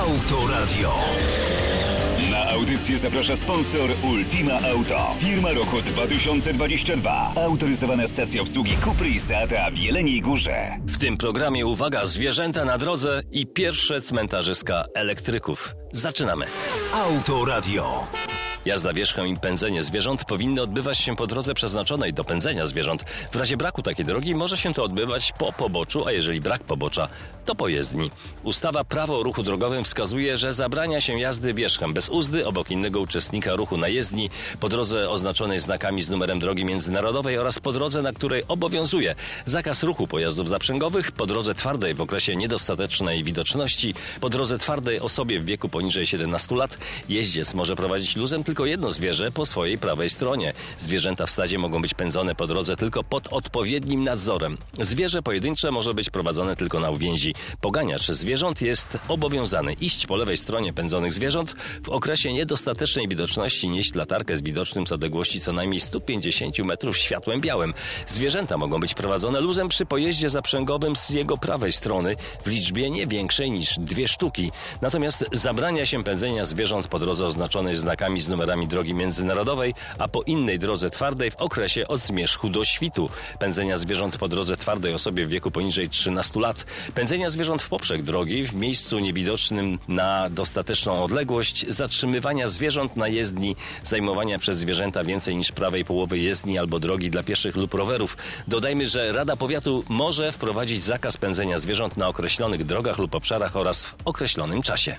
Autoradio. Na audycję zaprasza sponsor Ultima Auto. Firma roku 2022. Autoryzowana stacja obsługi Cupry i Seata w Jeleniej Górze. W tym programie uwaga, zwierzęta na drodze i pierwsze cmentarzyska elektryków. Zaczynamy. Autoradio. Jazda wierzchem i pędzenie zwierząt powinny odbywać się po drodze przeznaczonej do pędzenia zwierząt. W razie braku takiej drogi może się to odbywać po poboczu, a jeżeli brak pobocza, to po jezdni. Ustawa Prawo o ruchu drogowym wskazuje, że zabrania się jazdy wierzchem bez uzdy obok innego uczestnika ruchu na jezdni, po drodze oznaczonej znakami z numerem drogi międzynarodowej oraz po drodze, na której obowiązuje zakaz ruchu pojazdów zaprzęgowych, po drodze twardej w okresie niedostatecznej widoczności, po drodze twardej osobie w wieku poniżej 17 lat. Jeździec może prowadzić luzem tylko jedno zwierzę po swojej prawej stronie. Zwierzęta w stadzie mogą być pędzone po drodze tylko pod odpowiednim nadzorem. Zwierzę pojedyncze może być prowadzone tylko na uwięzi. Poganiacz zwierząt jest obowiązany iść po lewej stronie pędzonych zwierząt, w okresie niedostatecznej widoczności nieść latarkę z widocznym z odległości co najmniej 150 metrów światłem białym. Zwierzęta mogą być prowadzone luzem przy pojeździe zaprzęgowym z jego prawej strony w liczbie nie większej niż 2 sztuki. Natomiast zabrania się pędzenia zwierząt po drodze oznaczonej znakami z numerami drogi międzynarodowej, a po innej drodze twardej w okresie od zmierzchu do świtu. Pędzenia zwierząt po drodze twardej osobie w wieku poniżej 13 lat. Pędzenia zwierząt w poprzek drogi w miejscu niewidocznym na dostateczną odległość. Zatrzymywania zwierząt na jezdni. Zajmowania przez zwierzęta więcej niż prawej połowy jezdni albo drogi dla pieszych lub rowerów. Dodajmy, że Rada Powiatu może wprowadzić zakaz pędzenia zwierząt na określonych drogach lub obszarach oraz w określonym czasie.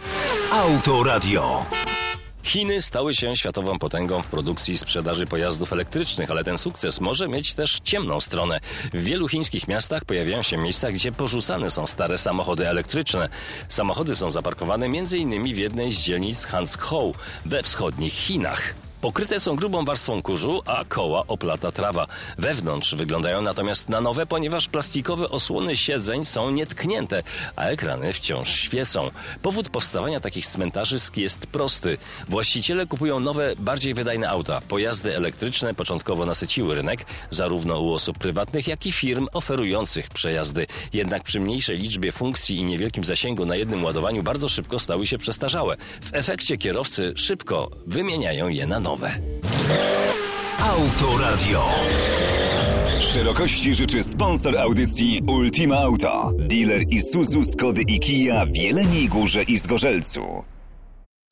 Autoradio. Chiny stały się światową potęgą w produkcji i sprzedaży pojazdów elektrycznych, ale ten sukces może mieć też ciemną stronę. W wielu chińskich miastach pojawiają się miejsca, gdzie porzucane są stare samochody elektryczne. Samochody są zaparkowane m.in. w jednej z dzielnic Hanzhou we wschodnich Chinach. Pokryte są grubą warstwą kurzu, a koła oplata trawa. Wewnątrz wyglądają natomiast na nowe, ponieważ plastikowe osłony siedzeń są nietknięte, a ekrany wciąż świecą. Powód powstawania takich cmentarzysk jest prosty. Właściciele kupują nowe, bardziej wydajne auta. Pojazdy elektryczne początkowo nasyciły rynek, zarówno u osób prywatnych, jak i firm oferujących przejazdy. Jednak przy mniejszej liczbie funkcji i niewielkim zasięgu na jednym ładowaniu bardzo szybko stały się przestarzałe. W efekcie kierowcy szybko wymieniają je na nowe. Autoradio. Szerokości życzy sponsor audycji Ultima Auto. Dealer Isuzu, Skody i Kia w Jeleniej Górze i Zgorzelcu.